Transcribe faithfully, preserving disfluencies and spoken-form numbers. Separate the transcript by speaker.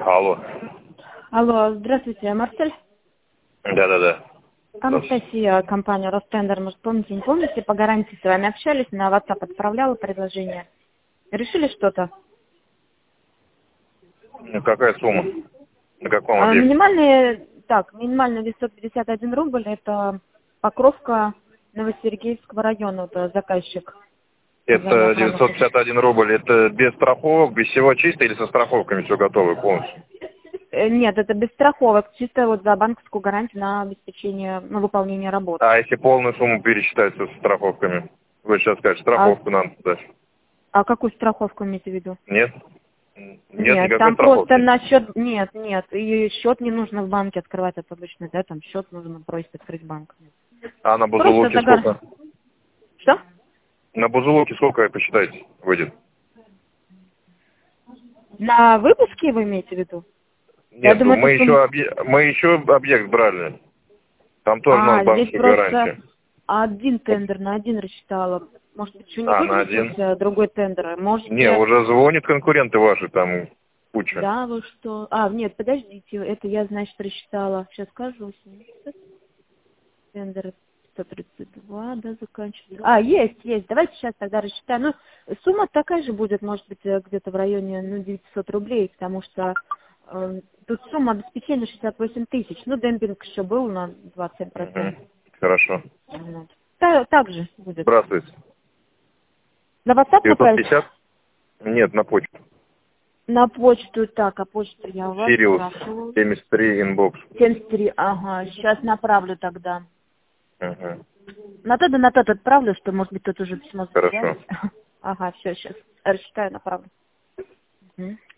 Speaker 1: Алло.
Speaker 2: Алло, здравствуйте, Марсель.
Speaker 1: Да-да-да.
Speaker 2: Анастасия, компания Ростендер, может, помните, не помните, по гарантии с вами общались, на WhatsApp отправляла предложение. Решили что-то?
Speaker 1: Ну, какая сумма? На каком
Speaker 2: А,
Speaker 1: объекте?
Speaker 2: минимальный, так, минимальный девятьсот пятьдесят один рубль, это Покровка Новосергеевского района, это заказчик.
Speaker 1: Это девятьсот пятьдесят один рубль, это без страховок, без всего чисто или со страховками все готово полностью?
Speaker 2: Э, Нет, это без страховок, чисто вот за банковскую гарантию на обеспечение, на выполнение работ.
Speaker 1: А если полную сумму пересчитать со страховками? Вы сейчас скажете,
Speaker 2: А,
Speaker 1: страховку надо дать.
Speaker 2: а какую страховку имеете в виду?
Speaker 1: Нет? Нет
Speaker 2: Нет,
Speaker 1: никакой
Speaker 2: там просто
Speaker 1: страховки?
Speaker 2: на счет, нет, нет, и счет не нужно в банке открывать, это обычно, да, там счет нужно просить открыть банк.
Speaker 1: А на
Speaker 2: Просто
Speaker 1: Бузулуке
Speaker 2: загар...
Speaker 1: сколько?
Speaker 2: Что?
Speaker 1: На Бузулуке сколько, посчитайте, выйдет?
Speaker 2: На выпуске вы имеете в виду? Я
Speaker 1: Нет,
Speaker 2: думаю,
Speaker 1: мы
Speaker 2: это
Speaker 1: еще,
Speaker 2: сумма...
Speaker 1: объ... мы еще объект брали. Там тоже у
Speaker 2: А,
Speaker 1: нас
Speaker 2: здесь
Speaker 1: банковская
Speaker 2: просто
Speaker 1: гарантия.
Speaker 2: один тендер, на один рассчитала. Может быть, еще не
Speaker 1: А, на один?
Speaker 2: выгрузился другой тендер?
Speaker 1: Не,
Speaker 2: Можете...
Speaker 1: уже звонят конкуренты ваши, там куча.
Speaker 2: Да, вы что? А, нет, подождите, это я, значит, рассчитала. Сейчас скажу. Тендер сто тридцать два, да, заканчивается. А, есть, есть. Давайте сейчас тогда рассчитаем. Ну, сумма такая же будет, может быть, э, где-то в районе, ну, девятьсот рублей, потому что э, тут сумма обеспечения шестьдесят восемь тысяч. Ну, демпинг еще был на двадцать семь процентов.
Speaker 1: Угу. Хорошо.
Speaker 2: Вот. Та- так же будет.
Speaker 1: Здравствуйте.
Speaker 2: На WhatsApp
Speaker 1: девятьсот
Speaker 2: направить?
Speaker 1: пятьдесят? Нет, на почту.
Speaker 2: На почту, так, а почту я у вас
Speaker 1: Сириус
Speaker 2: спрашивала.
Speaker 1: семьдесят три инбокс.
Speaker 2: семьдесят три, ага, сейчас направлю тогда.
Speaker 1: Угу.
Speaker 2: На тот и на тот отправлю, что, может быть, тут уже письмо
Speaker 1: Хорошо.
Speaker 2: затерялось. Ага, все, сейчас рассчитаю, направлю. Мгм.